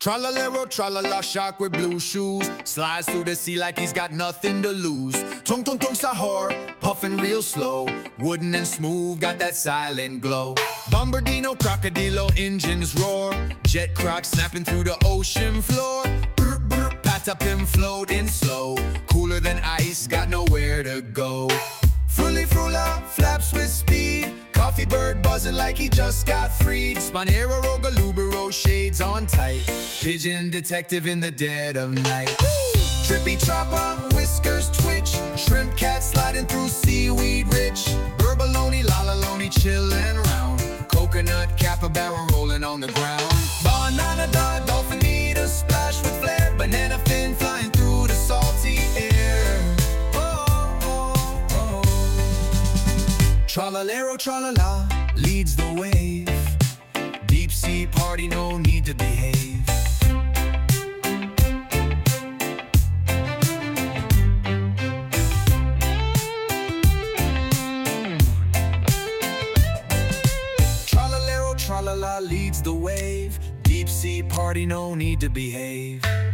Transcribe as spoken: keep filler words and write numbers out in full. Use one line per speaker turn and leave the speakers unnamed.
Tralalero, tralala, shark with blue shoes slides through the sea like he's got nothing to lose. Tung tung tung sahur, puffing real slow, wooden and smooth, got that silent glow. Bombardino, crocodilo, engines roar, jet croc snapping through the ocean floor. Brr, brr, pat up him floating slow, cooler than ice, got nowhere to go. Fruli frula, flaps with speed, coffee bird buzzing like he just got freed. Spanero, Rogalubero, shades on tight, pigeon detective in the dead of night. Trippy chopper, whiskers twitch, shrimp cat sliding through seaweed rich. Burbaloni, lalaloni, chillin' round, coconut capybara rolling on the ground. Banana dog, dolphin need a splash with flair, banana fin flying through the salty air. Tralalero, tralala, leads the wave. Deep sea party, no need to behave. Tralalero, tralala, leads the wave. Deep sea party, no need to behave.